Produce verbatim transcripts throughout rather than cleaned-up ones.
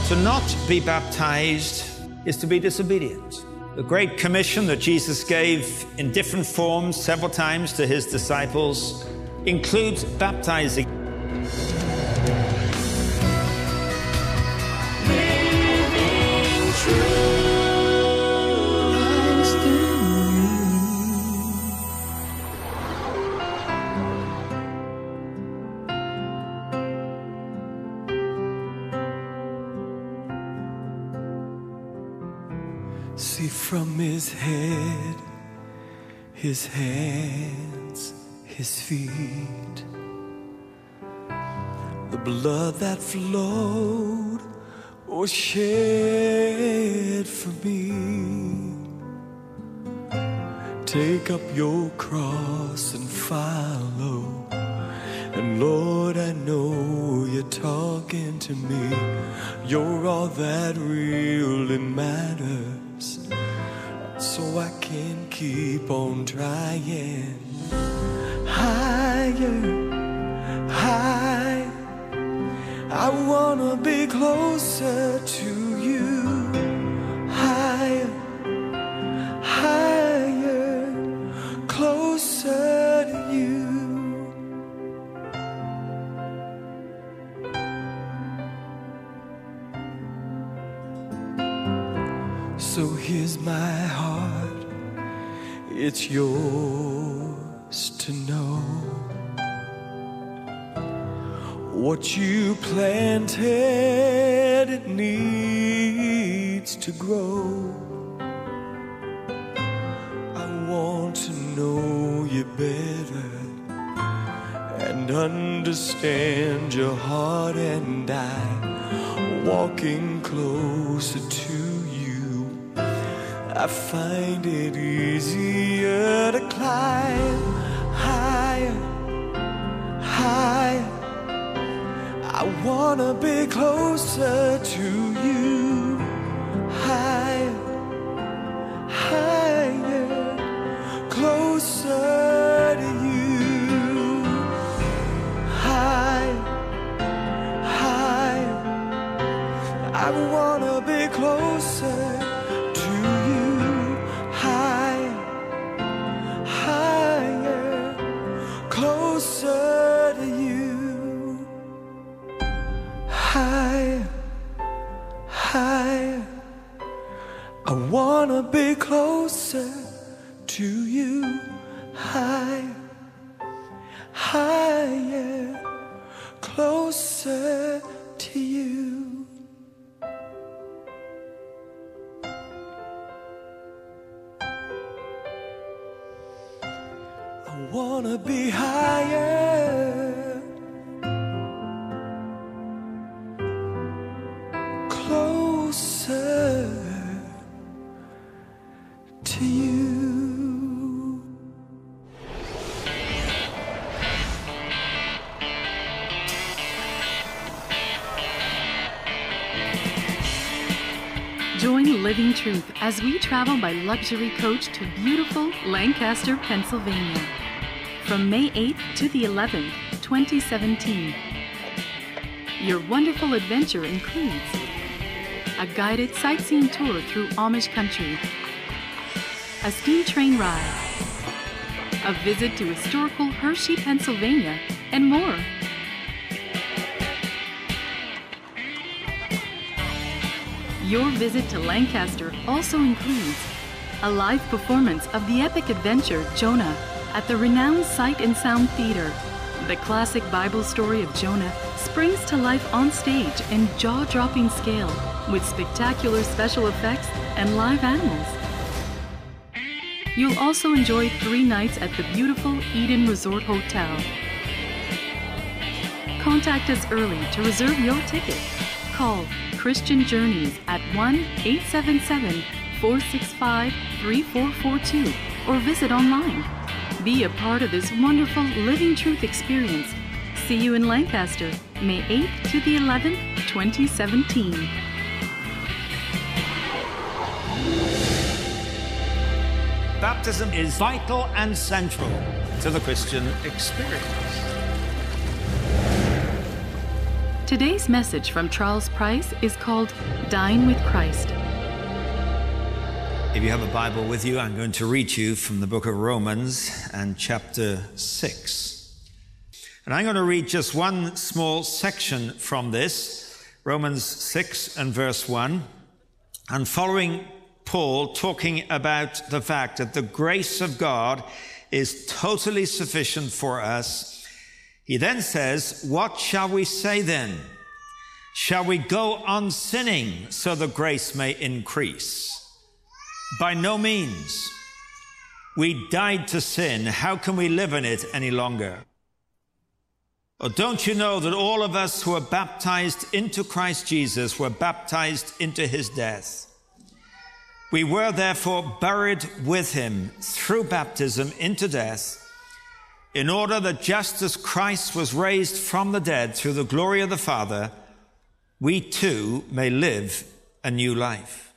To not be baptized is to be disobedient. The Great Commission that Jesus gave in different forms several times to his disciples includes baptizing. Living Truth. See, from his head, his hands, his feet, the blood that flowed was shed for me. Take up your cross and follow. And Lord, I know you're talking to me. You're all that really matters, so I can keep on trying. Higher, high, I wanna be closer to you. Higher, higher, closer to you. So here's my heart, it's yours to know. What you planted, it needs to grow. I want to know you better and understand your heart, and I walking closer to you. I find it easier to climb higher, higher. I wanna be closer to you. Higher, higher, closer to you. Higher, higher. I wanna be closer. Closer to you. Higher, higher. I wanna be closer to you. Higher, higher, closer to you. I wanna be higher, closer to you. Join Living Truth as we travel by luxury coach to beautiful Lancaster, Pennsylvania. From May eighth to the eleventh, twenty seventeen. Your wonderful adventure includes a guided sightseeing tour through Amish country, a steam train ride, a visit to historical Hershey, Pennsylvania, and more. Your visit to Lancaster also includes a live performance of the epic adventure Jonah at the renowned Sight and Sound Theater. The classic Bible story of Jonah springs to life on stage in jaw-dropping scale with spectacular special effects and live animals. You'll also enjoy three nights at the beautiful Eden Resort Hotel. Contact us early to reserve your ticket. Call Christian Journeys at one eight seven seven, four six five, three four four two or visit online. Be a part of this wonderful Living Truth experience. See you in Lancaster, May eighth to the eleventh, twenty seventeen. Baptism is vital and central to the Christian experience. Today's message from Charles Price is called Dine with Christ. If you have a Bible with you, I'm going to read to you from the book of Romans and chapter six. And I'm going to read just one small section from this, Romans six and verse one. And following Paul talking about the fact that the grace of God is totally sufficient for us, he then says, what shall we say then? Shall we go on sinning so the grace may increase? By no means. We died to sin. How can we live in it any longer? Or don't you know that all of us who are baptized into Christ Jesus were baptized into his death? We were therefore buried with him through baptism into death, in order that just as Christ was raised from the dead through the glory of the Father, we too may live a new life.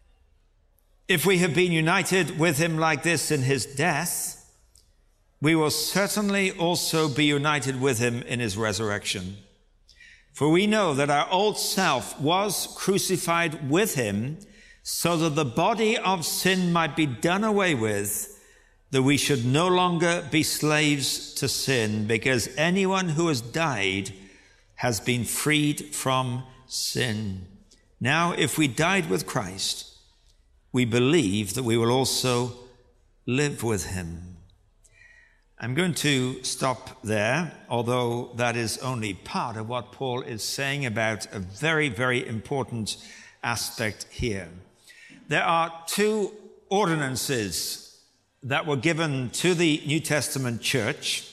If we have been united with him like this in his death, we will certainly also be united with him in his resurrection. For we know that our old self was crucified with him, so that the body of sin might be done away with, that we should no longer be slaves to sin, because anyone who has died has been freed from sin. Now, if we died with Christ, we believe that we will also live with him. I'm going to stop there, although that is only part of what Paul is saying about a very, very important aspect here. There are two ordinances that were given to the New Testament church.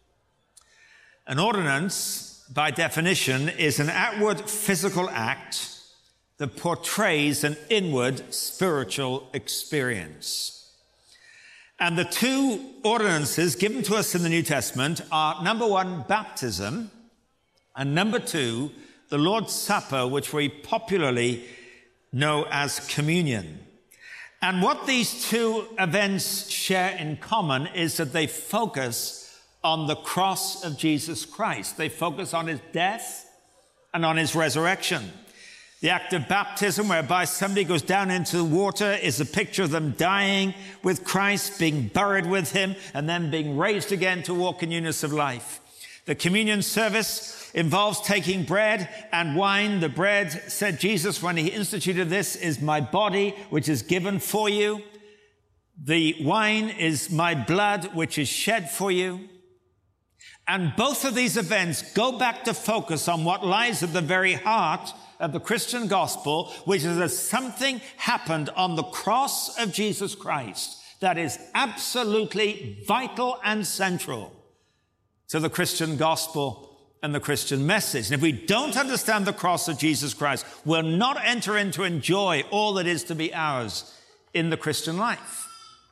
An ordinance, by definition, is an outward physical act that portrays an inward spiritual experience. And the two ordinances given to us in the New Testament are, number one, baptism, and number two, the Lord's Supper, which we popularly know as communion. And what these two events share in common is that they focus on the cross of Jesus Christ. They focus on his death and on his resurrection. The act of baptism, whereby somebody goes down into the water, is a picture of them dying with Christ, being buried with him, and then being raised again to walk in newness of life. The communion service involves taking bread and wine. The bread, said Jesus when he instituted this, is my body, which is given for you. The wine is my blood, which is shed for you. And both of these events go back to focus on what lies at the very heart of the Christian gospel, which is that something happened on the cross of Jesus Christ that is absolutely vital and central to the Christian gospel and the Christian message. And if we don't understand the cross of Jesus Christ, we'll not enter in to enjoy all that is to be ours in the Christian life.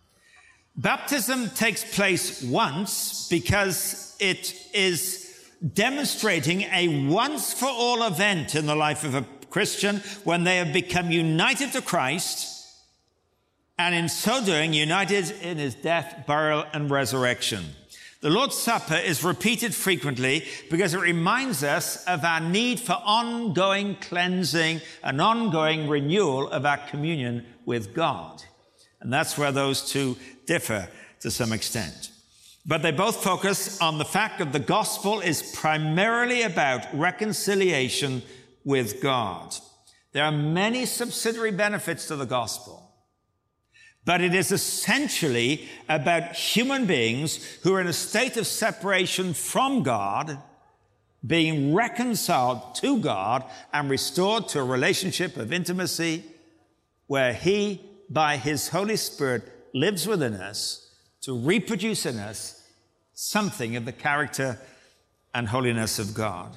Baptism takes place once because it is demonstrating a once-for-all event in the life of a Christian when they have become united to Christ, and in so doing, united in his death, burial, and resurrection. The Lord's Supper is repeated frequently because it reminds us of our need for ongoing cleansing and ongoing renewal of our communion with God. And that's where those two differ to some extent. But they both focus on the fact that the gospel is primarily about reconciliation with God. There are many subsidiary benefits to the gospel, but it is essentially about human beings who are in a state of separation from God, being reconciled to God and restored to a relationship of intimacy where he, by his Holy Spirit, lives within us to reproduce in us something of the character and holiness of God.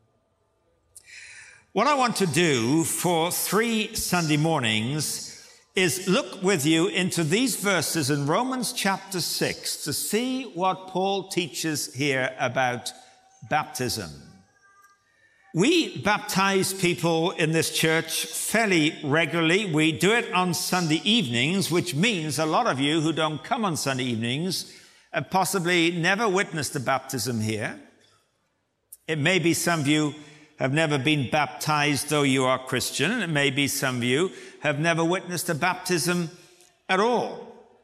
What I want to do for three Sunday mornings is look with you into these verses in Romans chapter six to see what Paul teaches here about baptism. We baptize people in this church fairly regularly. We do it on Sunday evenings, which means a lot of you who don't come on Sunday evenings have possibly never witnessed a baptism here. It may be some of you have never been baptized, though you are Christian, and it may be some of you have never witnessed a baptism at all.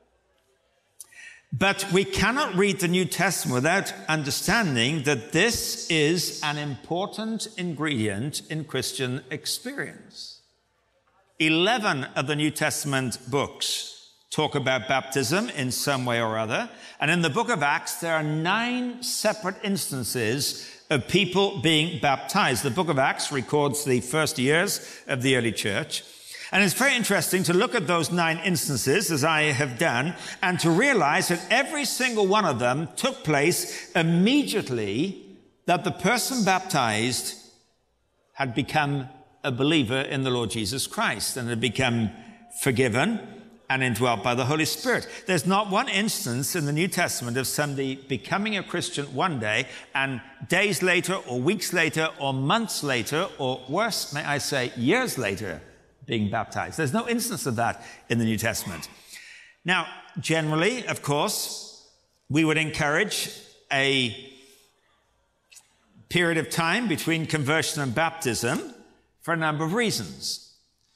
But we cannot read the New Testament without understanding that this is an important ingredient in Christian experience. Eleven of the New Testament books talk about baptism in some way or other. And in the book of Acts, there are nine separate instances of people being baptized. The book of Acts records the first years of the early church. And it's very interesting to look at those nine instances, as I have done, and to realize that every single one of them took place immediately that the person baptized had become a believer in the Lord Jesus Christ and had become forgiven and indwelt by the Holy Spirit. There's not one instance in the New Testament of somebody becoming a Christian one day and days later or weeks later or months later, or worse, may I say, years later, being baptized. There's no instance of that in the New Testament. Now, generally, of course, we would encourage a period of time between conversion and baptism for a number of reasons.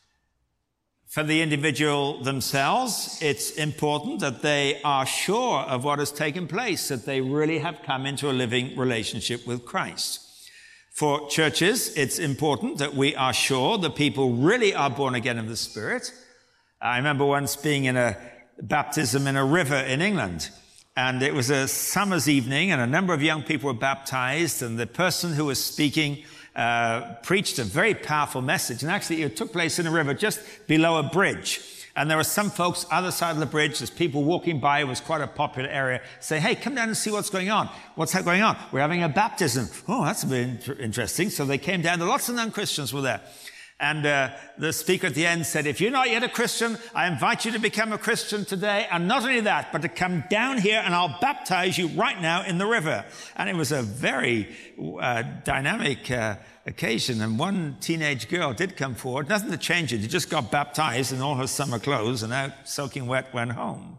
For the individual themselves, it's important that they are sure of what has taken place, that they really have come into a living relationship with Christ. For churches, it's important that we are sure that people really are born again of the Spirit. I remember once being in a baptism in a river in England, and it was a summer's evening, and a number of young people were baptized, and the person who was speaking uh, preached a very powerful message, and actually it took place in a river just below a bridge. And there were some folks other side of the bridge, there's people walking by, it was quite a popular area, say, hey, come down and see what's going on. What's going on? We're having a baptism. Oh, that's a bit interesting. So they came down, lots of non-Christians were there. And uh, the speaker at the end said, if you're not yet a Christian, I invite you to become a Christian today. And not only that, but to come down here and I'll baptize you right now in the river. And it was a very uh, dynamic uh, occasion. And one teenage girl did come forward, nothing to change it. She just got baptized in all her summer clothes and out soaking wet went home.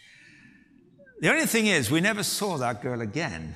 The only thing is, we never saw that girl again.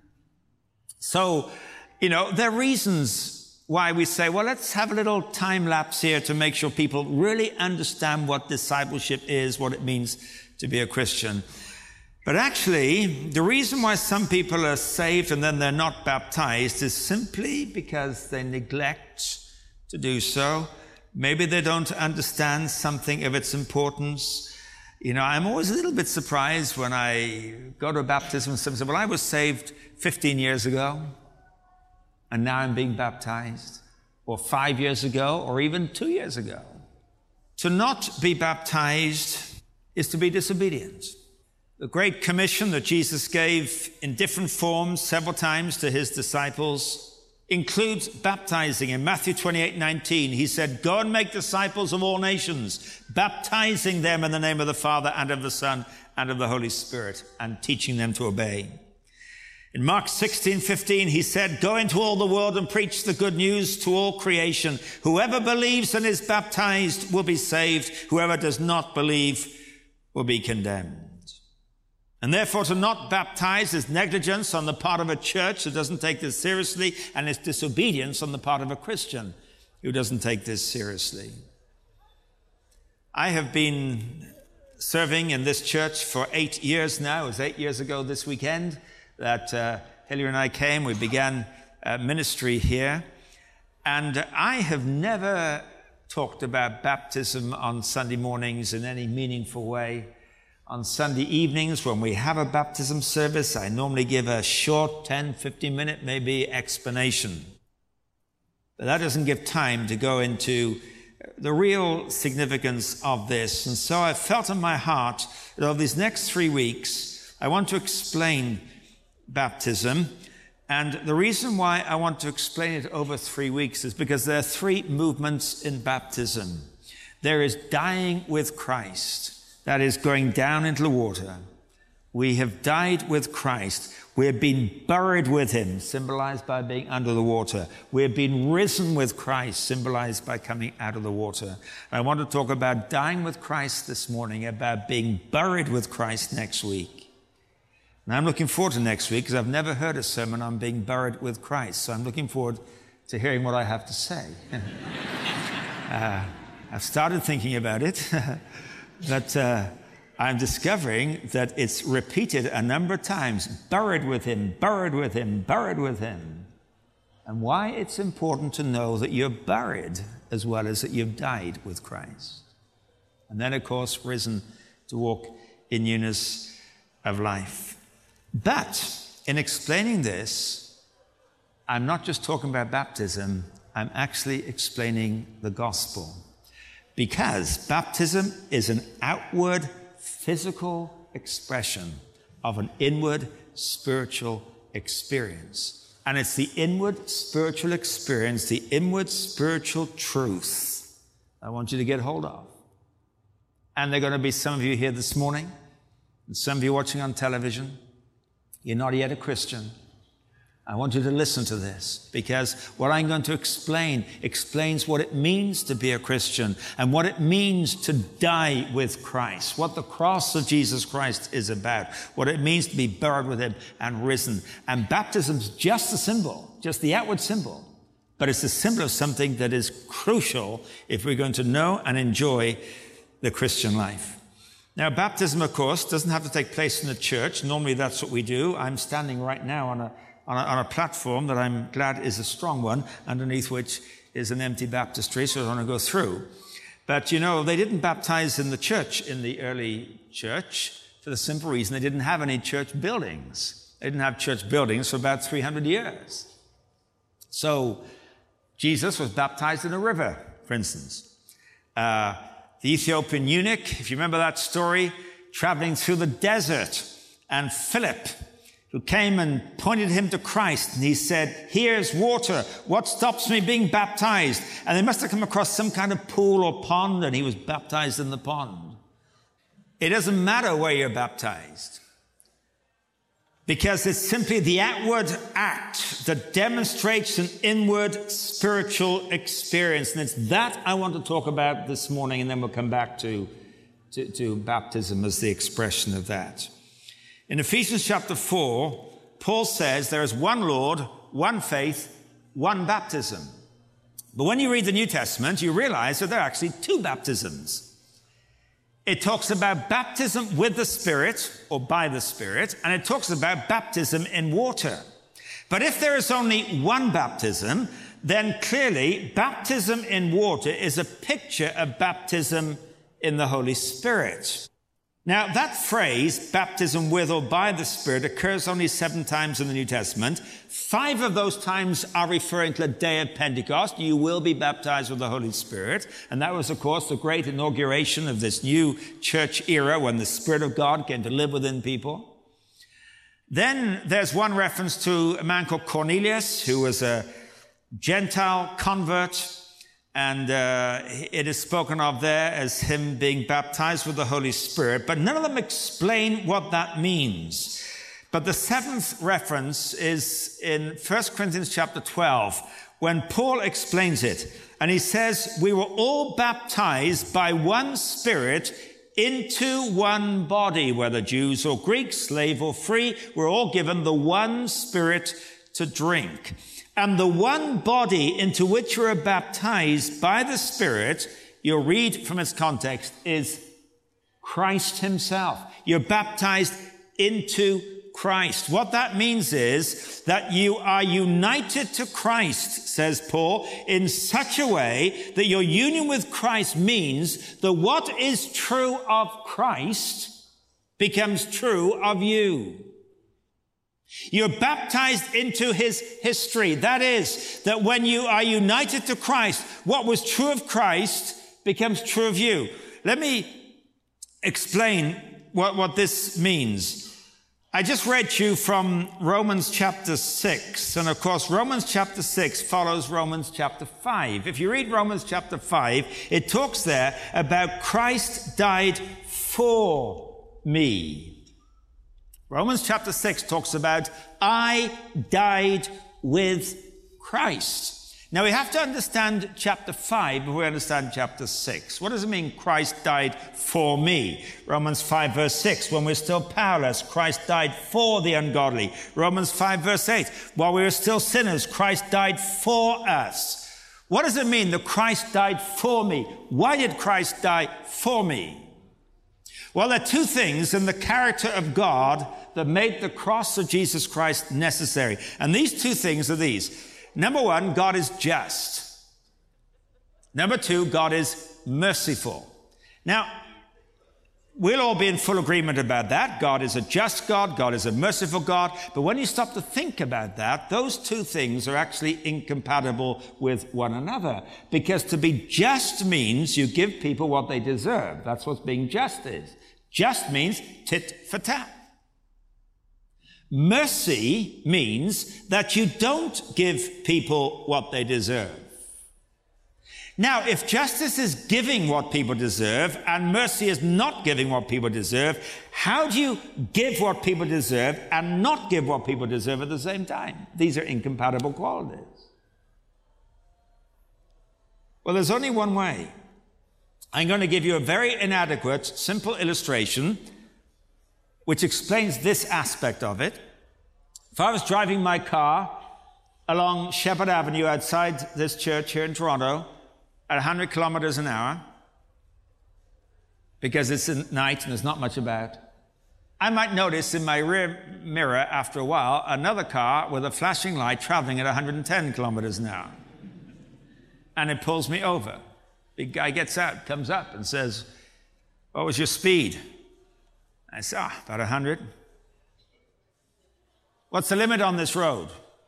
So, you know, there are reasons why we say, well, let's have a little time lapse here to make sure people really understand what discipleship is, what it means to be a Christian. But actually, the reason why some people are saved and then they're not baptized is simply because they neglect to do so. Maybe they don't understand something of its importance. You know, I'm always a little bit surprised when I go to a baptism and someone says, well, I was saved fifteen years ago. And now I'm being baptized, or five years ago, or even two years ago. To not be baptized is to be disobedient. The Great Commission that Jesus gave in different forms several times to his disciples includes baptizing. In Matthew twenty-eight nineteen, he said, go and make disciples of all nations, baptizing them in the name of the Father and of the Son and of the Holy Spirit, and teaching them to obey. In Mark sixteen fifteen, he said, go into all the world and preach the good news to all creation. Whoever believes and is baptized will be saved. Whoever does not believe will be condemned. And therefore, to not baptize is negligence on the part of a church that doesn't take this seriously, and it's disobedience on the part of a Christian who doesn't take this seriously. I have been serving in this church for eight years now. It was eight years ago this weekend that uh, Hilary and I came. We began uh, ministry here. And I have never talked about baptism on Sunday mornings in any meaningful way. On Sunday evenings, when we have a baptism service, I normally give a short ten, fifteen minute maybe explanation. But that doesn't give time to go into the real significance of this. And so I felt in my heart that over these next three weeks, I want to explain baptism. And the reason why I want to explain it over three weeks is because there are three movements in baptism. There is dying with Christ. That is going down into the water. We have died with Christ. We have been buried with him, symbolized by being under the water. We have been risen with Christ, symbolized by coming out of the water. I want to talk about dying with Christ this morning, about being buried with Christ next week. And I'm looking forward to next week because I've never heard a sermon on being buried with Christ. So I'm looking forward to hearing what I have to say. uh, I've started thinking about it, but uh, I'm discovering that it's repeated a number of times. Buried with him, buried with him, buried with him. And why it's important to know that you're buried as well as that you've died with Christ. And then, of course, risen to walk in newness of life. But in explaining this, I'm not just talking about baptism, I'm actually explaining the gospel. Because baptism is an outward physical expression of an inward spiritual experience. And it's the inward spiritual experience, the inward spiritual truth I want you to get hold of. And there are going to be some of you here this morning, and some of you watching on television. You're not yet a Christian. I want you to listen to this, because what I'm going to explain explains what it means to be a Christian and what it means to die with Christ, what the cross of Jesus Christ is about, what it means to be buried with him and risen. And baptism's just a symbol, just the outward symbol, but it's a symbol of something that is crucial if we're going to know and enjoy the Christian life. Now, baptism, of course, doesn't have to take place in the church. Normally, that's what we do. I'm standing right now on a On a, on a platform that I'm glad is a strong one, underneath which is an empty baptistry, so I don't want to go through. But, you know, they didn't baptize in the church in the early church for the simple reason they didn't have any church buildings. They didn't have church buildings for about three hundred years. So Jesus was baptized in a river, for instance. Uh, the Ethiopian eunuch, if you remember that story, traveling through the desert, and Philip, who came and pointed him to Christ, and he said, here's water. What stops me being baptized? And they must have come across some kind of pool or pond, and he was baptized in the pond. It doesn't matter where you're baptized, because it's simply the outward act that demonstrates an inward spiritual experience. And it's that I want to talk about this morning, and then we'll come back to, to, to baptism as the expression of that. In Ephesians chapter four, Paul says there is one Lord, one faith, one baptism. But when you read the New Testament, you realize that there are actually two baptisms. It talks about baptism with the Spirit, or by the Spirit, and it talks about baptism in water. But if there is only one baptism, then clearly baptism in water is a picture of baptism in the Holy Spirit. Now, that phrase, baptism with or by the Spirit, occurs only seven times in the New Testament. Five of those times are referring to the day of Pentecost. You will be baptized with the Holy Spirit. And that was, of course, the great inauguration of this new church era when the Spirit of God came to live within people. Then there's one reference to a man called Cornelius, who was a Gentile convert. And uh, it is spoken of there as him being baptized with the Holy Spirit, but none of them explain what that means. But the seventh reference is in First Corinthians chapter twelve, when Paul explains it. And he says, we were all baptized by one Spirit into one body, whether Jews or Greeks, slave or free, we're all given the one Spirit to drink. And the one body into which you are baptized by the Spirit, you'll read from its context, is Christ himself. You're baptized into Christ. What that means is that you are united to Christ, says Paul, in such a way that your union with Christ means that what is true of Christ becomes true of you. You're baptized into his history. That is, that when you are united to Christ, what was true of Christ becomes true of you. Let me explain what, what this means. I just read to you from Romans chapter six. And of course, Romans chapter six follows Romans chapter five. If you read Romans chapter five, it talks there about Christ died for me. Romans chapter six talks about, I died with Christ. Now we have to understand chapter five before we understand chapter six. What does it mean, Christ died for me? Romans five verse six, when we're still powerless, Christ died for the ungodly. Romans five verse eight, while we were still sinners, Christ died for us. What does it mean that Christ died for me? Why did Christ die for me? Well, there are two things in the character of God that made the cross of Jesus Christ necessary. And these two things are these. Number one, God is just. Number two, God is merciful. Now, we'll all be in full agreement about that. God is a just God. God is a merciful God. But when you stop to think about that, those two things are actually incompatible with one another. Because to be just means you give people what they deserve. That's what being just is. Just means tit for tat. Mercy means that you don't give people what they deserve. Now, if justice is giving what people deserve and mercy is not giving what people deserve, how do you give what people deserve and not give what people deserve at the same time? These are incompatible qualities. Well, there's only one way. I'm going to give you a very inadequate, simple illustration which explains this aspect of it. If I was driving my car along Shepherd Avenue outside this church here in Toronto at one hundred kilometers an hour, because it's at night and there's not much about, I might notice in my rear mirror after a while another car with a flashing light traveling at one hundred ten kilometers an hour. And it pulls me over. Big guy gets out, comes up and says, "What was your speed?" I said, "Ah, about one hundred. "What's the limit on this road?"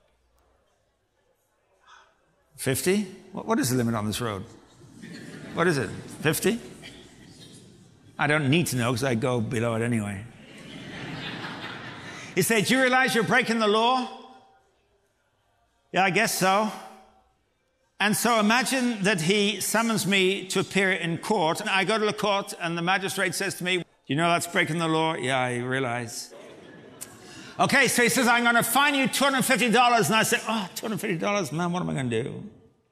fifty? What is the limit on this road? What is it? fifty? I don't need to know because I go below it anyway. He said, "Do you realize you're breaking the law?" "Yeah, I guess so." And so imagine that he summons me to appear in court, and I go to the court, and the magistrate says to me, "Do you know that's breaking the law?" "Yeah, I realize." Okay, so he says, "I'm going to fine you two hundred fifty dollars. And I said, "Oh, two hundred fifty dollars, man, what am I going to do?"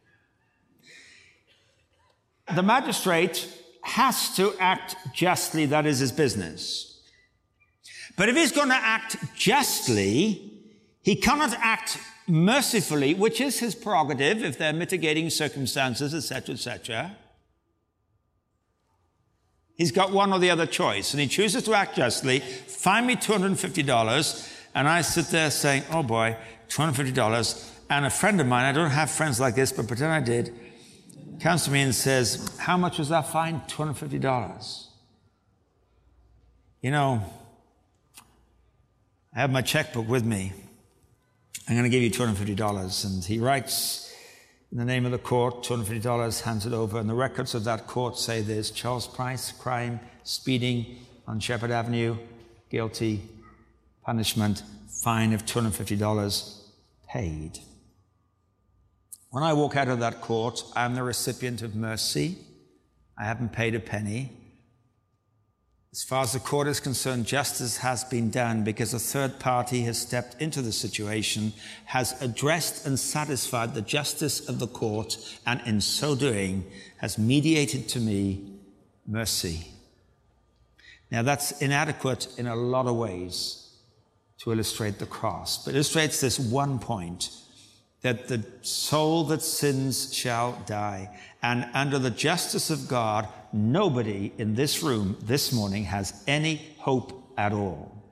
The magistrate has to act justly. That is his business. But if he's going to act justly, he cannot act mercifully, which is his prerogative if there are mitigating circumstances, et cetera, et cetera. He's got one or the other choice, and he chooses to act justly. Fine me two hundred fifty dollars, and I sit there saying, "Oh boy, two hundred fifty dollars. And a friend of mine, I don't have friends like this, but pretend I did, comes to me and says, "How much was that fine?" two hundred fifty dollars. You know, I have my checkbook with me. I'm going to give you two hundred fifty dollars. And he writes in the name of the court, two hundred fifty dollars, hands it over. And the records of that court say this: Charles Price, crime, speeding on Shepherd Avenue, guilty, punishment, fine of two hundred fifty dollars, paid. When I walk out of that court, I'm the recipient of mercy. I haven't paid a penny. As far as the court is concerned, justice has been done because a third party has stepped into the situation, has addressed and satisfied the justice of the court, and in so doing has mediated to me mercy. Now that's inadequate in a lot of ways to illustrate the cross, but illustrates this one point, that the soul that sins shall die. And under the justice of God, nobody in this room this morning has any hope at all.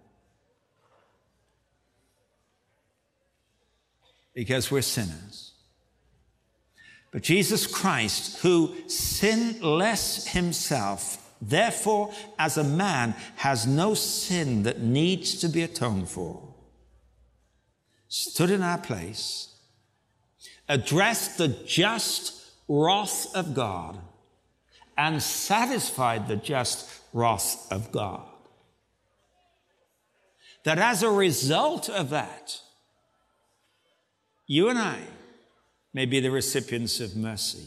Because we're sinners. But Jesus Christ, who sinless himself, therefore as a man has no sin that needs to be atoned for, stood in our place, addressed the just wrath of God, and satisfied the just wrath of God. That as a result of that, you and I may be the recipients of mercy.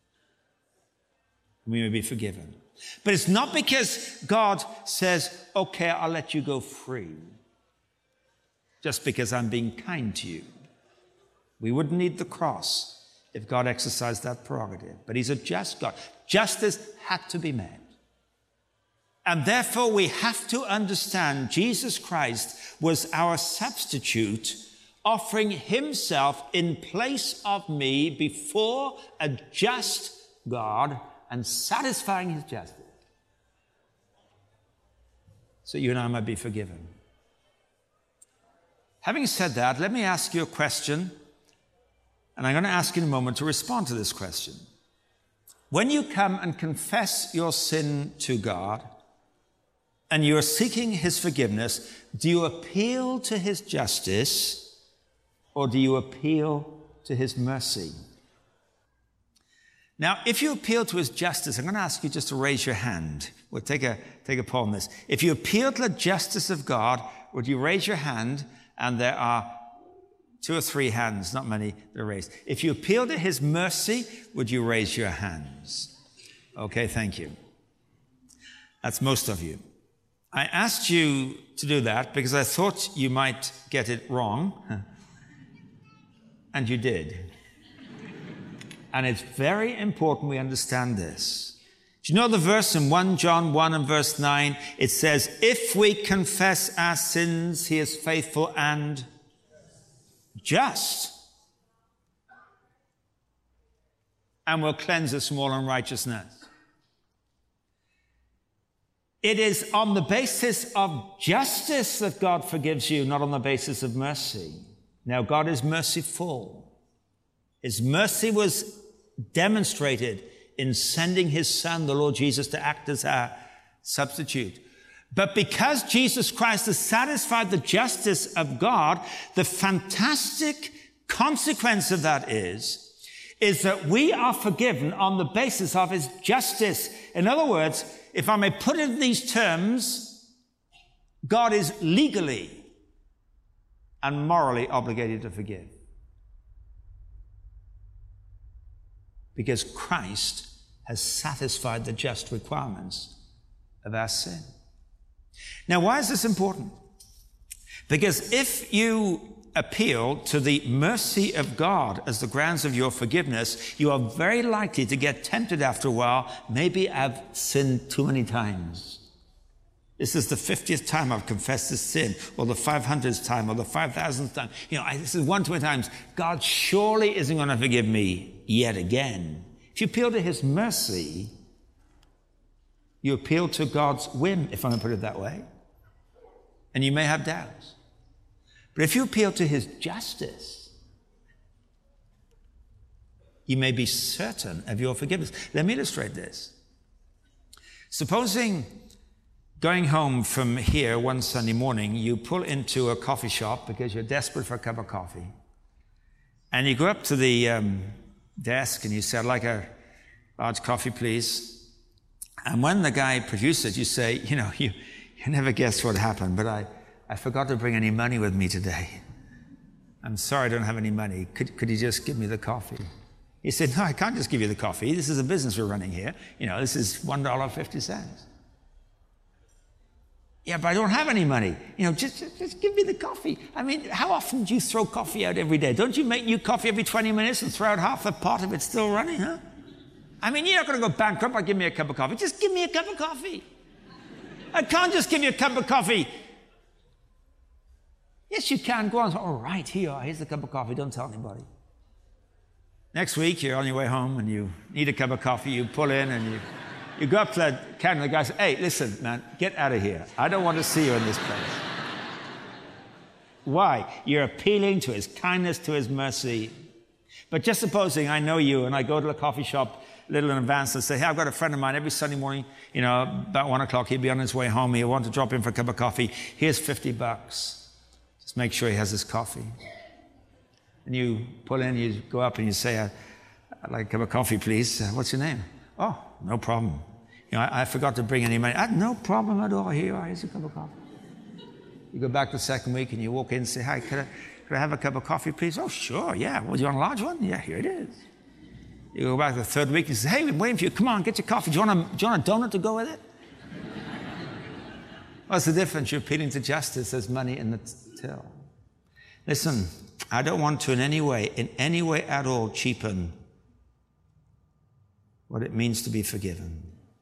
We may be forgiven. But it's not because God says, "Okay, I'll let you go free," just because I'm being kind to you. We wouldn't need the cross if God exercised that prerogative. But he's a just God. Justice had to be met. And therefore we have to understand Jesus Christ was our substitute, offering himself in place of me before a just God and satisfying his justice, so you and I might be forgiven. Having said that, let me ask you a question, and I'm going to ask you in a moment to respond to this question. When you come and confess your sin to God, and you are seeking his forgiveness, do you appeal to his justice, or do you appeal to his mercy? Now, if you appeal to his justice, I'm going to ask you just to raise your hand. We'll take a, take a poll on this. If you appeal to the justice of God, would you raise your hand? And there are two or three hands, not many, that are raised. If you appeal to his mercy, would you raise your hands? Okay, thank you. That's most of you. I asked you to do that because I thought you might get it wrong. And you did. And it's very important we understand this. Do you know the verse in First John one and verse nine? It says, if we confess our sins, he is faithful and just, and will cleanse us from all unrighteousness. It is on the basis of justice that God forgives you, not on the basis of mercy. Now, God is merciful. His mercy was demonstrated in sending his Son, the Lord Jesus, to act as our substitute. But because Jesus Christ has satisfied the justice of God, the fantastic consequence of that is, is that we are forgiven on the basis of his justice. In other words, if I may put it in these terms, God is legally and morally obligated to forgive. Because Christ has satisfied the just requirements of our sin. Now, why is this important? Because if you appeal to the mercy of God as the grounds of your forgiveness, you are very likely to get tempted after a while. Maybe I've sinned too many times. This is the fiftieth time I've confessed this sin, or the five hundredth time, or the five thousandth time. You know, I, this is one, two times. God surely isn't going to forgive me yet again. If you appeal to his mercy, you appeal to God's whim, if I'm going to put it that way. And you may have doubts. But if you appeal to his justice, you may be certain of your forgiveness. Let me illustrate this. Supposing going home from here one Sunday morning, you pull into a coffee shop because you're desperate for a cup of coffee. And you go up to the um, desk and you say, I'd like a large coffee, please. And when the guy produces it, you say, you know, you, you never guess what happened, but I, I forgot to bring any money with me today. I'm sorry I don't have any money. Could, could you just give me the coffee? He said, no, I can't just give you the coffee. This is a business we're running here. You know, this is one dollar and fifty cents. Yeah, but I don't have any money. You know, just, just, just give me the coffee. I mean, how often do you throw coffee out every day? Don't you make new coffee every twenty minutes and throw out half the pot if it's still running, huh? I mean, you're not going to go bankrupt by giving me a cup of coffee. Just give me a cup of coffee. I can't just give you a cup of coffee. Yes, you can. Go on. All right, here you are. Here's the cup of coffee. Don't tell anybody. Next week, you're on your way home and you need a cup of coffee. You pull in and you... You go up to the counter and the guy says, hey, listen, man, get out of here. I don't want to see you in this place. Why? You're appealing to his kindness, to his mercy. But just supposing I know you and I go to the coffee shop a little in advance and say, hey, I've got a friend of mine every Sunday morning, you know, about one o'clock, he'll be on his way home. He'll want to drop in for a cup of coffee. Here's fifty bucks. Just make sure he has his coffee. And you pull in, you go up and you say, I'd like a cup of coffee, please. Uh, what's your name? Oh, no problem. You know, I, I forgot to bring any money. I, no problem at all. Here, here's a cup of coffee. You go back the second week and you walk in and say, hi, could I, could I have a cup of coffee, please? Oh, sure, yeah. Well, do you want a large one? Yeah, here it is. You go back the third week and say, hey, we're waiting for you. Come on, get your coffee. Do you want a, do you want a donut to go with it? What's the difference? You're appealing to justice. There's money in the till. Listen, I don't want to in any way, in any way at all, cheapen what it means to be forgiven.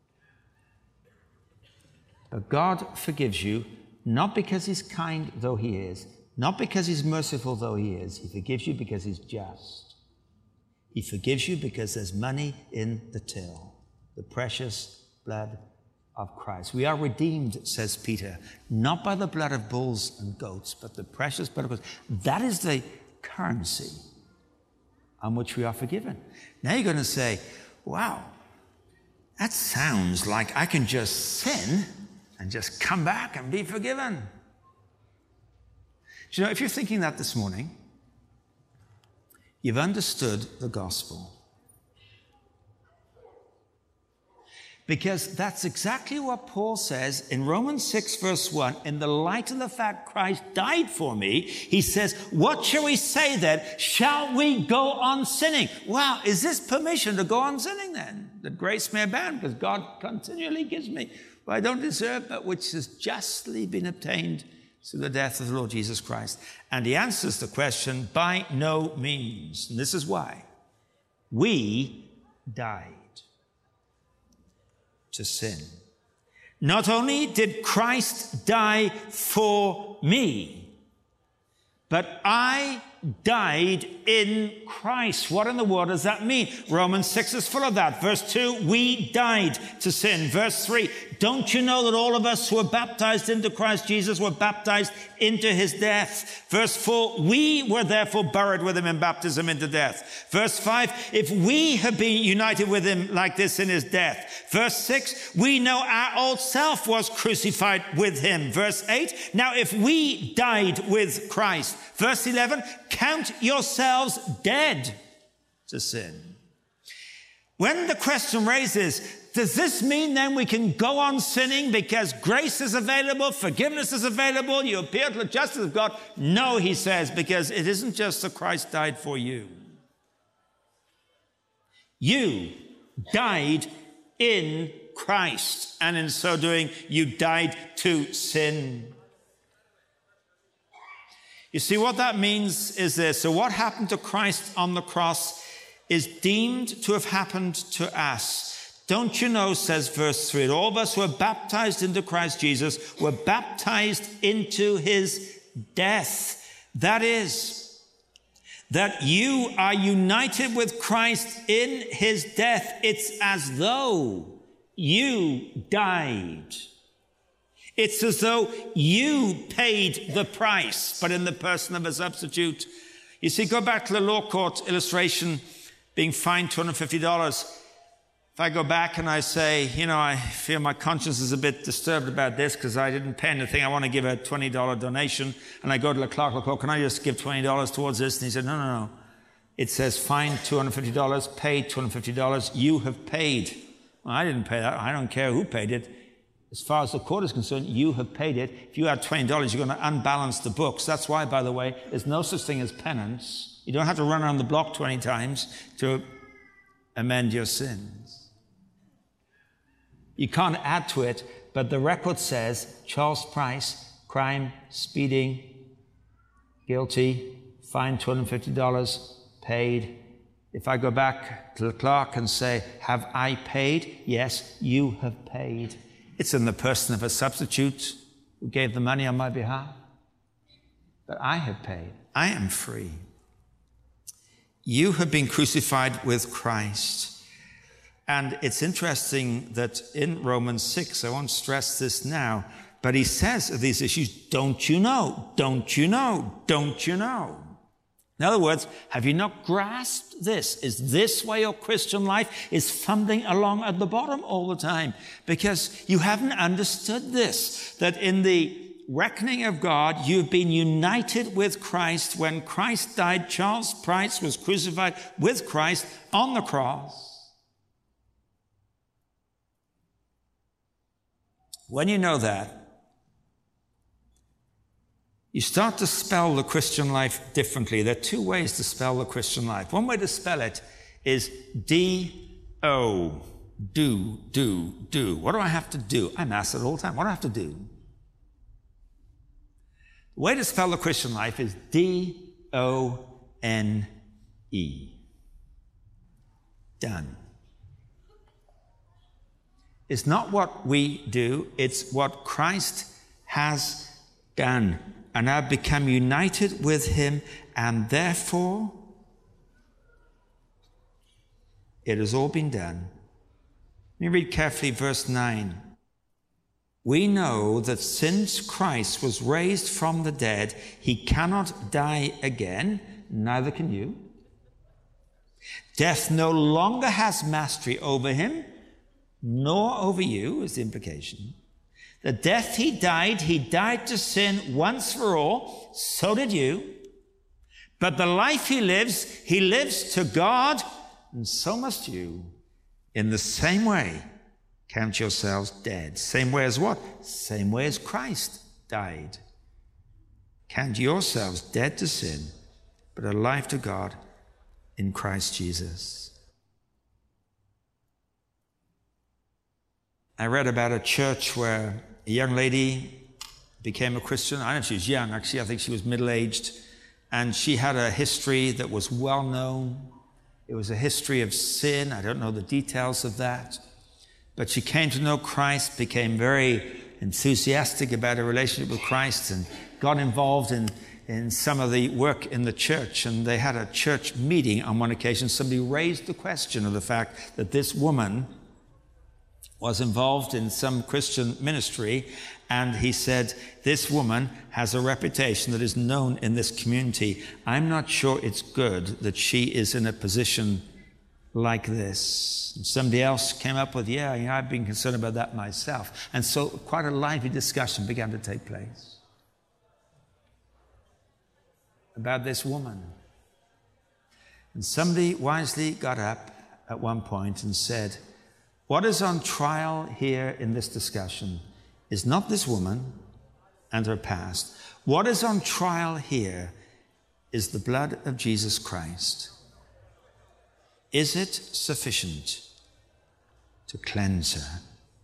But God forgives you not because he's kind, though he is, not because he's merciful, though he is. He forgives you because he's just. He forgives you because there's money in the till, the precious blood of Christ. We are redeemed, says Peter, not by the blood of bulls and goats, but the precious blood of Christ. That is the currency on which we are forgiven. Now you're going to say, wow, that sounds like I can just sin and just come back and be forgiven. Do you know, if you're thinking that this morning, you've understood the gospel. Because that's exactly what Paul says in Romans six, verse one. In the light of the fact Christ died for me, he says, what shall we say then? Shall we go on sinning? Wow, is this permission to go on sinning then? That grace may abound, because God continually gives me what I don't deserve, but which has justly been obtained through the death of the Lord Jesus Christ. And he answers the question, by no means. And this is why. We died to sin. Not only did Christ die for me, but I died in Christ. What in the world does that mean? Romans six is full of that. Verse two, we died to sin. Verse three, don't you know that all of us who were baptized into Christ Jesus were baptized into his death? Verse four, we were therefore buried with him in baptism into death. Verse five, if we have been united with him like this in his death. Verse six, we know our old self was crucified with him. Verse eight, now if we died with Christ. Verse eleven, count yourselves dead to sin. When the question raises, does this mean then we can go on sinning because grace is available, forgiveness is available, you appeal to the justice of God? No, he says, because it isn't just that Christ died for you. You died in Christ, and in so doing, you died to sin. You see, what that means is this. So what happened to Christ on the cross is deemed to have happened to us. Don't you know, says verse three, that all of us who are baptized into Christ Jesus were baptized into his death. That is, that you are united with Christ in his death. It's as though you died. It's as though you paid the price, but in the person of a substitute. You see, go back to the law court illustration, being fined two hundred fifty dollars. If I go back and I say, you know, I feel my conscience is a bit disturbed about this because I didn't pay anything, I want to give a twenty dollars donation, and I go to the clerk, like, oh, can I just give twenty dollars towards this? And he said, no, no, no. It says fine two hundred fifty dollars, paid two hundred fifty dollars, you have paid. Well, I didn't pay that. I don't care who paid it. As far as the court is concerned, you have paid it. If you had twenty dollars, you're going to unbalance the books. That's why, by the way, there's no such thing as penance. You don't have to run around the block twenty times to amend your sins. You can't add to it, but the record says Charles Price, crime, speeding, guilty, fined two hundred fifty dollars, paid. If I go back to the clerk and say, have I paid? Yes, you have paid. It's in the person of a substitute who gave the money on my behalf. But I have paid. I am free. You have been crucified with Christ. And it's interesting that in Romans six, I won't stress this now, but he says of these issues, don't you know? Don't you know? Don't you know? In other words, have you not grasped this? Is this why your Christian life is fumbling along at the bottom all the time? Because you haven't understood this, that in the reckoning of God, you've been united with Christ. When Christ died, Charles Price was crucified with Christ on the cross. When you know that, you start to spell the Christian life differently. There are two ways to spell the Christian life. One way to spell it is D O. Do, do, do. What do I have to do? I'm asked it all the time. What do I have to do? The way to spell the Christian life is D O N E. Done. It's not what we do, it's what Christ has done. And I've become united with him, and therefore it has all been done. Let me read carefully verse nine. We know that since Christ was raised from the dead, he cannot die again, neither can you. Death no longer has mastery over him, nor over you, is the implication. The death he died, he died to sin once for all, so did you. But the life he lives, he lives to God, and so must you. In the same way, count yourselves dead. Same way as what? Same way as Christ died. Count yourselves dead to sin, but alive to God in Christ Jesus. I read about a church where a young lady became a Christian. I don't know if she was young, actually. I think she was middle-aged. And she had a history that was well known. It was a history of sin. I don't know the details of that. But she came to know Christ, became very enthusiastic about her relationship with Christ, and got involved in, in some of the work in the church. And they had a church meeting on one occasion. Somebody raised the question of the fact that this woman was involved in some Christian ministry, and he said, this woman has a reputation that is known in this community. I'm not sure it's good that she is in a position like this. And somebody else came up with, yeah, you know, I've been concerned about that myself. And so quite a lively discussion began to take place about this woman. And somebody wisely got up at one point and said, what is on trial here in this discussion is not this woman and her past. What is on trial here is the blood of Jesus Christ. Is it sufficient to cleanse her?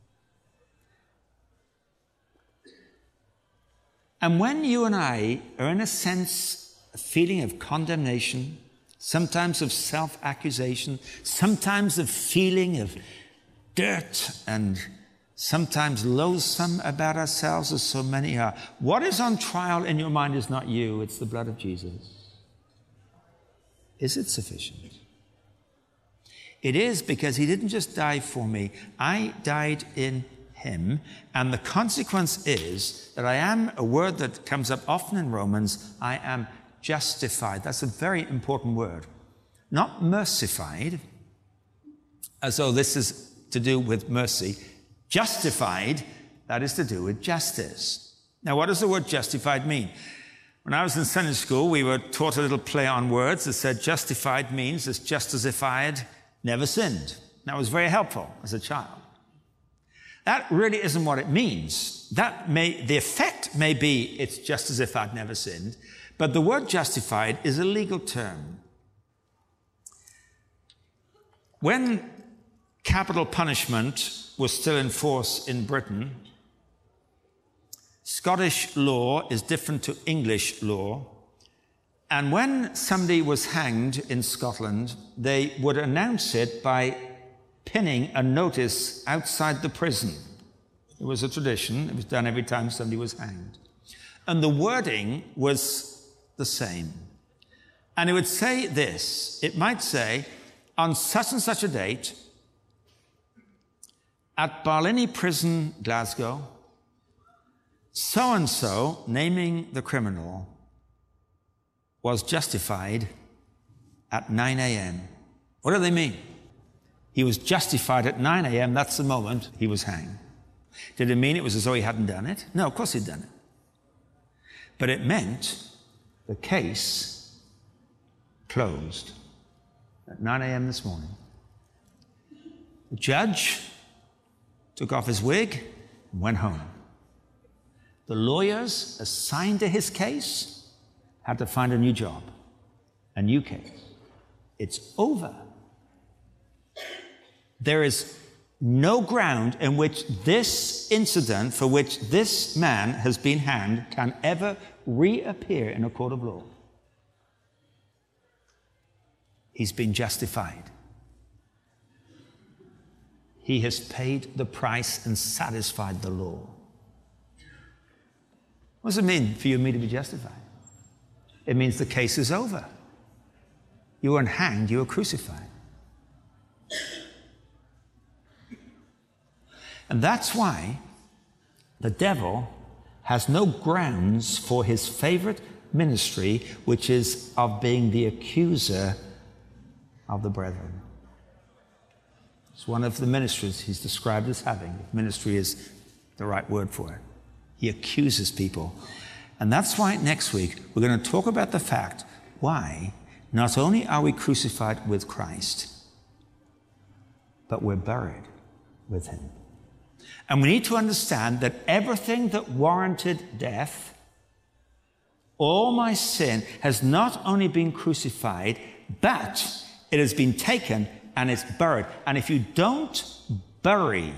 And when you and I are in a sense, a feeling of condemnation, sometimes of self-accusation, sometimes of feeling of dirt, and sometimes loathsome about ourselves, as so many are. What is on trial in your mind is not you, it's the blood of Jesus. Is it sufficient? It is, because he didn't just die for me. I died in him, and the consequence is that I am, a word that comes up often in Romans, I am justified. That's a very important word. Not mercified, as though this is to do with mercy. Justified, that is to do with justice. Now, what does the word justified mean? When I was in Sunday school, we were taught a little play on words that said justified means it's just as if I had never sinned. That was very helpful as a child. That really isn't what it means. That may, the effect may be it's just as if I'd never sinned, but the word justified is a legal term. When capital punishment was still in force in Britain, Scottish law is different to English law. And when somebody was hanged in Scotland, they would announce it by pinning a notice outside the prison. It was a tradition. It was done every time somebody was hanged. And the wording was the same. And it would say this. It might say, on such and such a date, at Barlinnie Prison, Glasgow, so-and-so, naming the criminal, was justified at nine a.m. What do they mean? He was justified at nine a.m. That's the moment he was hanged. Did it mean it was as though he hadn't done it? No, of course he'd done it. But it meant the case closed at nine a.m. this morning. The judge took off his wig and went home. The lawyers assigned to his case had to find a new job, a new case. It's over. There is no ground in which this incident for which this man has been hanged can ever reappear in a court of law. He's been justified. He has paid the price and satisfied the law. What does it mean for you and me to be justified? It means the case is over. You weren't hanged, you were crucified. And that's why the devil has no grounds for his favorite ministry, which is of being the accuser of the brethren. It's one of the ministries he's described as having, if ministry is the right word for it. He accuses people. And that's why next week we're going to talk about the fact why not only are we crucified with Christ, but we're buried with him. And we need to understand that everything that warranted death, all my sin, has not only been crucified, but it has been taken and it's buried. And if you don't bury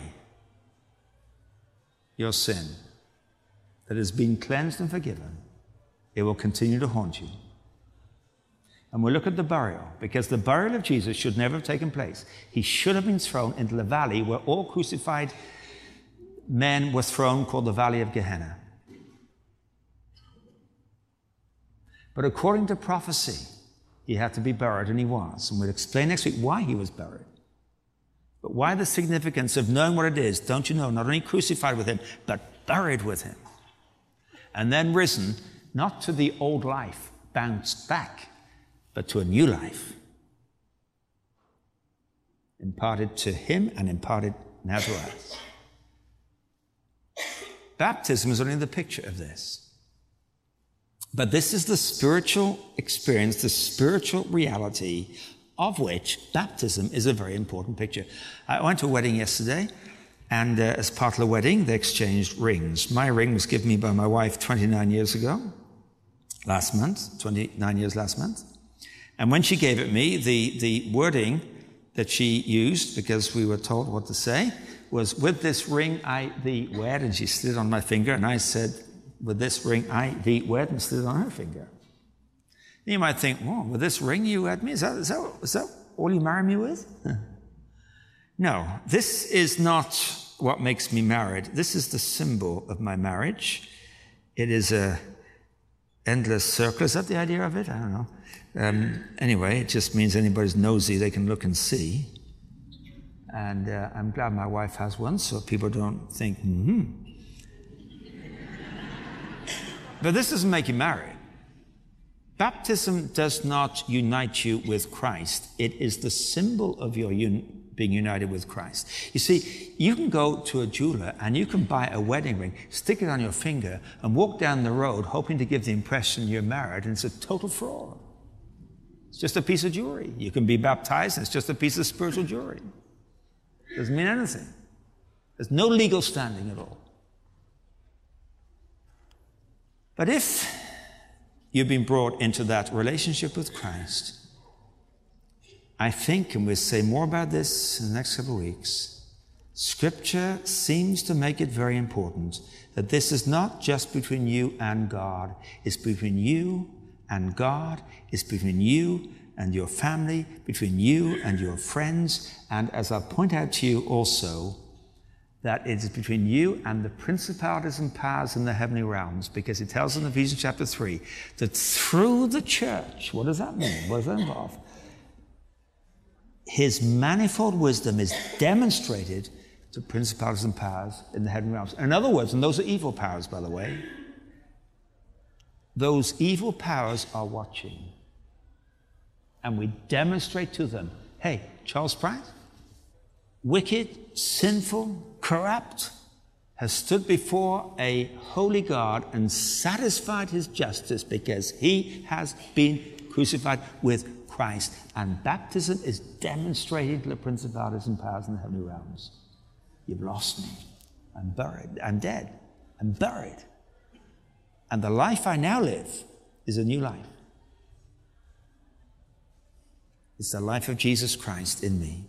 your sin that has been cleansed and forgiven, it will continue to haunt you. And we'll look at the burial, because the burial of Jesus should never have taken place. He should have been thrown into the valley where all crucified men were thrown, called the Valley of Gehenna. But according to prophecy, he had to be buried, and he was. And we'll explain next week why he was buried. But why the significance of knowing what it is, don't you know, not only crucified with him, but buried with him. And then risen, not to the old life, bounced back, but to a new life. Imparted to him and imparted now to us. Baptism is only the picture of this. But this is the spiritual experience, the spiritual reality of which baptism is a very important picture. I went to a wedding yesterday, and uh, as part of the wedding, they exchanged rings. My ring was given me by my wife twenty-nine years ago, last month, twenty-nine years last month. And when she gave it me, the, the wording that she used, because we were told what to say, was, "With this ring I thee wed," and she slid on my finger, and I said, "With this ring I thee wed," and slid on her finger. And you might think, "Well, with this ring you wed me? Is that, is that, is that all you marry me with?" No, this is not what makes me married. This is the symbol of my marriage. It is a endless circle. Is that the idea of it? I don't know. Um, anyway, it just means anybody's nosy, they can look and see. And uh, I'm glad my wife has one, so people don't think, hmm. But this doesn't make you married. Baptism does not unite you with Christ. It is the symbol of your un- being united with Christ. You see, you can go to a jeweler and you can buy a wedding ring, stick it on your finger, and walk down the road hoping to give the impression you're married, and it's a total fraud. It's just a piece of jewelry. You can be baptized, and it's just a piece of spiritual jewelry. It doesn't mean anything. There's no legal standing at all. But if you've been brought into that relationship with Christ, I think, and we'll say more about this in the next couple of weeks, Scripture seems to make it very important that this is not just between you and God. It's between you and God. It's between you and your family, between you and your friends. And as I point out to you also, that it is between you and the principalities and powers in the heavenly realms, because it tells in Ephesians chapter three that through the church, what does that mean? What does that involve? His manifold wisdom is demonstrated to principalities and powers in the heavenly realms. In other words, and those are evil powers, by the way, those evil powers are watching. And we demonstrate to them, hey, Charles Pratt, wicked, sinful, corrupt, has stood before a holy God and satisfied his justice because he has been crucified with Christ. And baptism is demonstrating to the principalities and powers in the heavenly realms. You've lost me. I'm buried. I'm dead. I'm buried. And the life I now live is a new life. It's the life of Jesus Christ in me.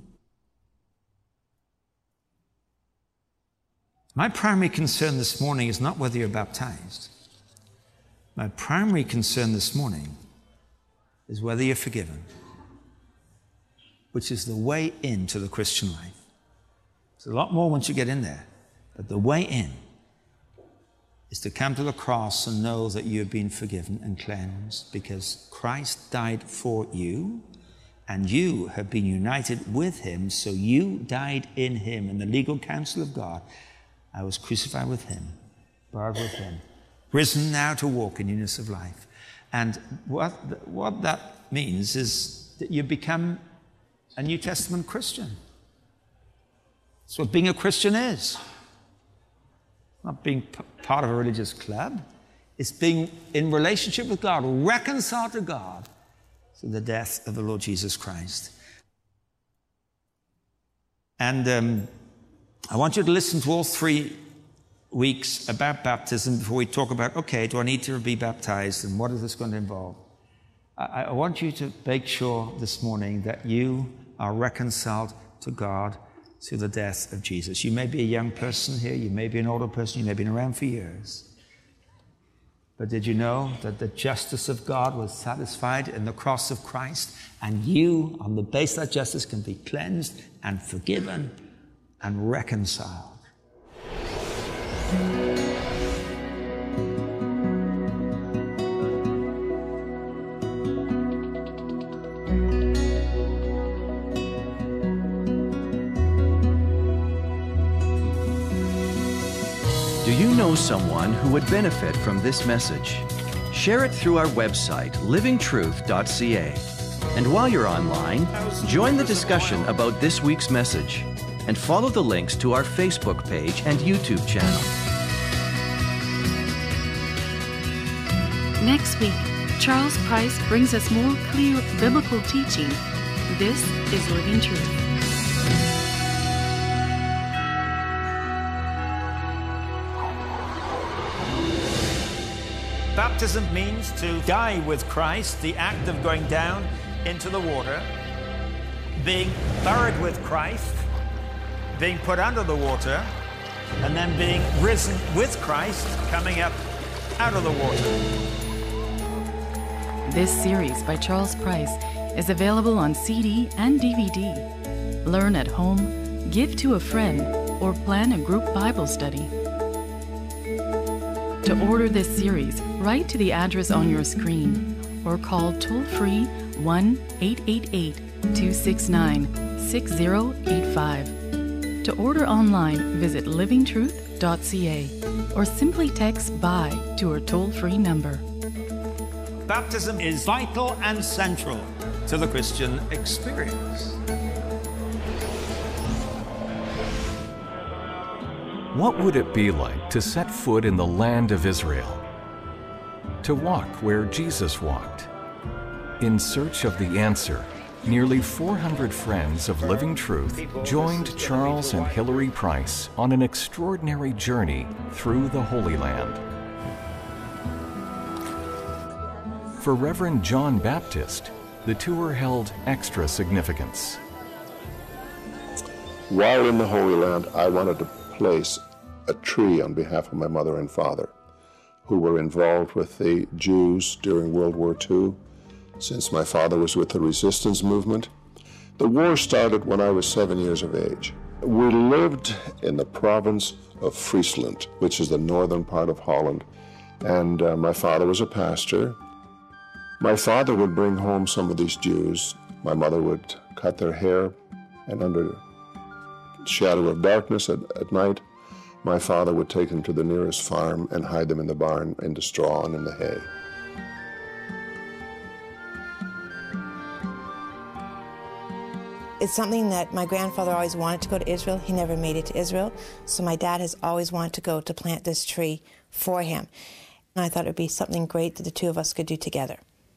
My primary concern this morning is not whether you're baptized. My primary concern this morning is whether you're forgiven, which is the way into the Christian life. There's a lot more once you get in there. But the way in is to come to the cross and know that you've been forgiven and cleansed because Christ died for you and you have been united with him, so you died in him. In the legal counsel of God, I was crucified with him, buried with him, risen now to walk in newness of life. And what, what that means is that you become a New Testament Christian. That's what being a Christian is. Not being p- part of a religious club. It's being in relationship with God, reconciled to God through the death of the Lord Jesus Christ. And um, I want you to listen to all three weeks about baptism before we talk about, okay, do I need to be baptized and what is this going to involve? I, I want you to make sure this morning that you are reconciled to God through the death of Jesus. You may be a young person here, you may be an older person, you may have been around for years. But did you know that the justice of God was satisfied in the cross of Christ, and you, on the basis of that justice, can be cleansed and forgiven and reconciled? Do you know someone who would benefit from this message? Share it through our website, living truth dot c a. And while you're online, join the discussion about this week's message and follow the links to our Facebook page and YouTube channel. Next week, Charles Price brings us more clear biblical teaching. This is Living Truth. Baptism means to die with Christ, the act of going down into the water, being buried with Christ, being put under the water, and then being risen with Christ, coming up out of the water. This series by Charles Price is available on C D and D V D. Learn at home, give to a friend, or plan a group Bible study. To order this series, write to the address on your screen or call toll-free one eight eight eight, two six nine, six zero eight five. To order online, visit living truth dot c a or simply text BUY to our toll-free number. Baptism is vital and central to the Christian experience. What would it be like to set foot in the land of Israel? To walk where Jesus walked? In search of the answer, nearly four hundred friends of Living Truth joined Charles and Hillary Price on an extraordinary journey through the Holy Land. For Reverend John Baptist, the tour held extra significance. While in the Holy Land, I wanted to place a tree on behalf of my mother and father, who were involved with the Jews during World War Two, since my father was with the resistance movement. The war started when I was seven years of age. We lived in the province of Friesland, which is the northern part of Holland, and uh, my father was a pastor. My father would bring home some of these Jews. My mother would cut their hair, and under shadow of darkness at, at night, my father would take them to the nearest farm and hide them in the barn, in the straw and in the hay. It's something that my grandfather always wanted to go to Israel. He never made it to Israel, so my dad has always wanted to go to plant this tree for him. And I thought it would be something great that the two of us could do together.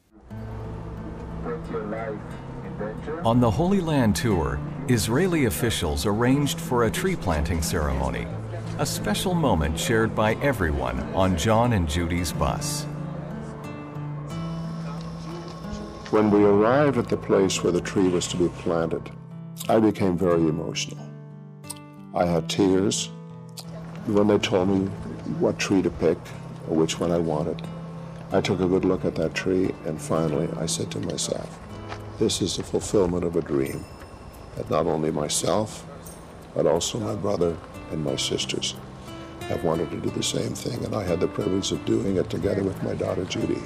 On the Holy Land tour, Israeli officials arranged for a tree planting ceremony, a special moment shared by everyone on John and Judy's bus. When we arrived at the place where the tree was to be planted, I became very emotional. I had tears when they told me what tree to pick or which one I wanted. I took a good look at that tree, and finally I said to myself, this is the fulfillment of a dream that not only myself, but also my brother and my sisters have wanted to do the same thing, and I had the privilege of doing it together with my daughter Judy.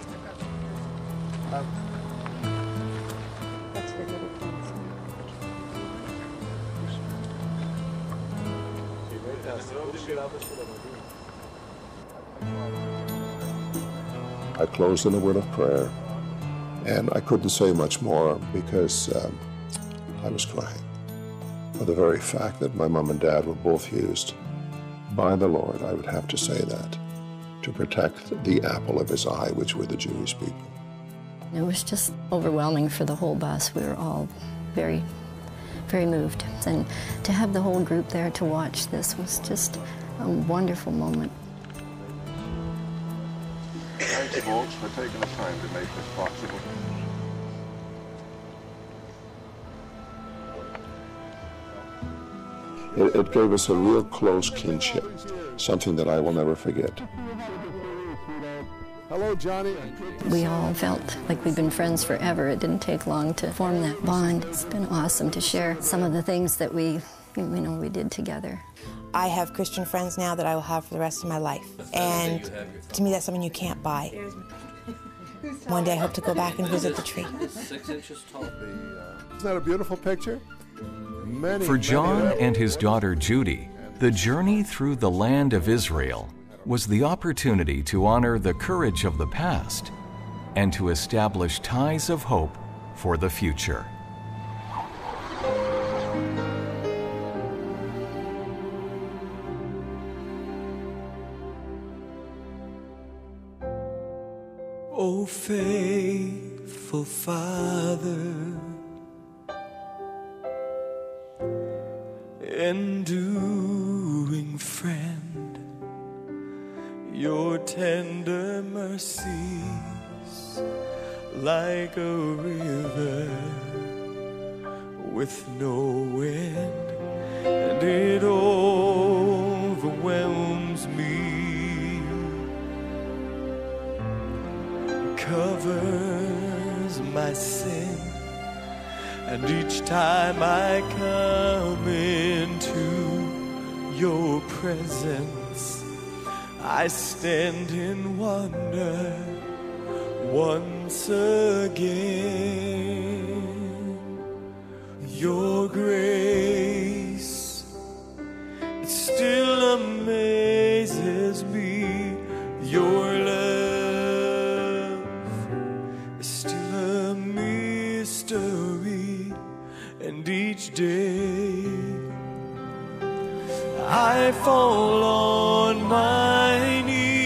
I closed in a word of prayer, and I couldn't say much more because um, I was crying. For the very fact that my mom and dad were both used by the Lord, I would have to say that, to protect the apple of his eye, which were the Jewish people. It was just overwhelming for the whole bus. We were all very, very moved. And to have the whole group there to watch this was just a wonderful moment. Thank you, folks, for taking the time to make this possible. It, it gave us a real close kinship, something that I will never forget. Hello, Johnny. We all felt like we've been friends forever. It didn't take long to form that bond. It's been awesome to share some of the things that we, you know, we did together. I have Christian friends now that I will have for the rest of my life. And to me, that's something you can't buy. One day I hope to go back and visit the tree. Isn't that a beautiful picture? Many, For John many and his daughter Judy, the journey through the land of Israel was the opportunity to honor the courage of the past and to establish ties of hope for the future. Oh, faithful Father, enduring friend, your tender mercies like a river with no end, and it overwhelms me, covers my sin, and each time I come into your presence, I stand in wonder once again. Your grace, it still amazes me. Your love is still a mystery, and each day I fall on my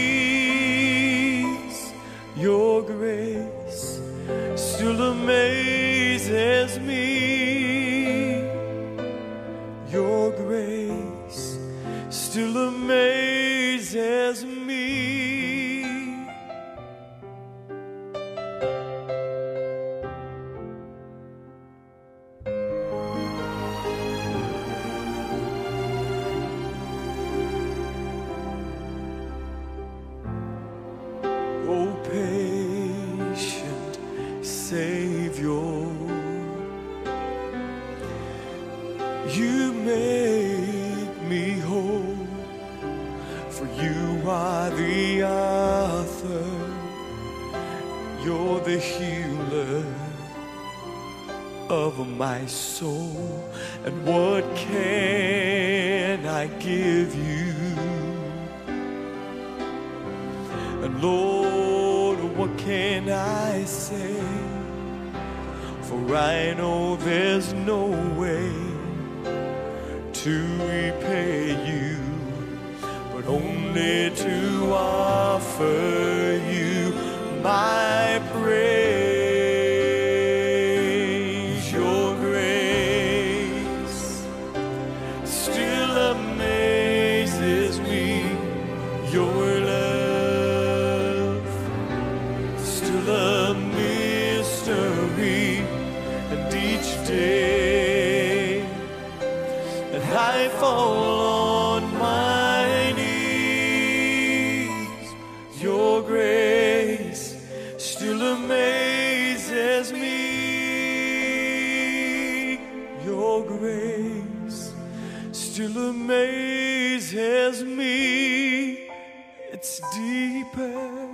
knees. Your grace still amazes me. Your grace still amazes me. Oh, patient Savior, you make me whole, for you are the author, you're the healer of my soul. And what can I give you? And Lord, what can I say? For I know there's no way to repay you, but only to offer you my praise. Your grace still amazes me. Your love still a mystery, and each day and I fall on my knees. Your grace still amazes me. Your grace still amazes me. It's deeper,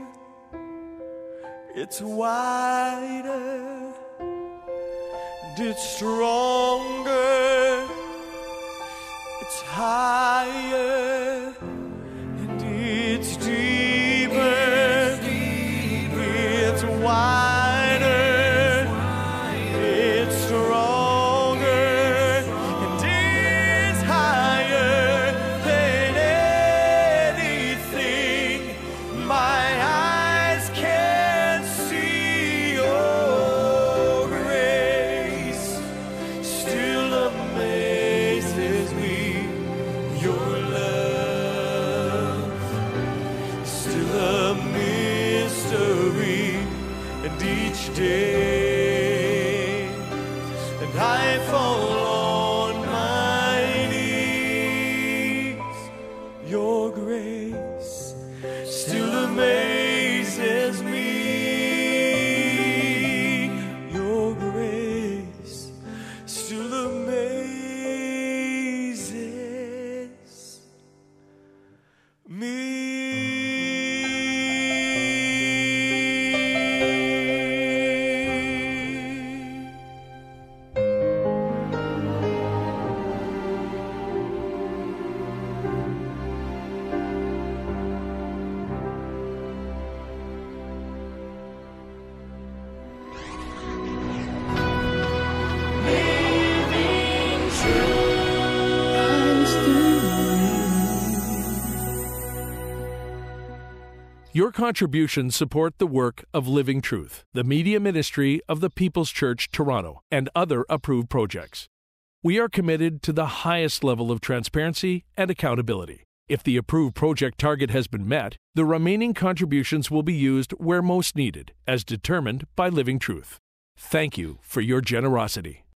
it's wider, and it's stronger, it's higher, and it's deeper, it's wider, it's stronger, and it's higher than anything my eyes can see. Your grace still amazes me. Your love still a mystery, and each day, and I fall on my knees. Your grace still amazes me. Your grace still amazes me. Your contributions support the work of Living Truth, the media ministry of the People's Church Toronto, and other approved projects. We are committed to the highest level of transparency and accountability. If the approved project target has been met, the remaining contributions will be used where most needed, as determined by Living Truth. Thank you for your generosity.